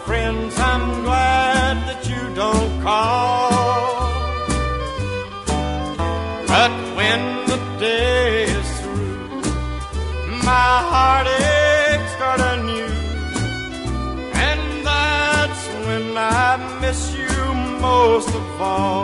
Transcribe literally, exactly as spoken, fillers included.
friends, I'm glad that you don't call. But when the day is through, my heartaches start anew, and that's when I miss you most of all.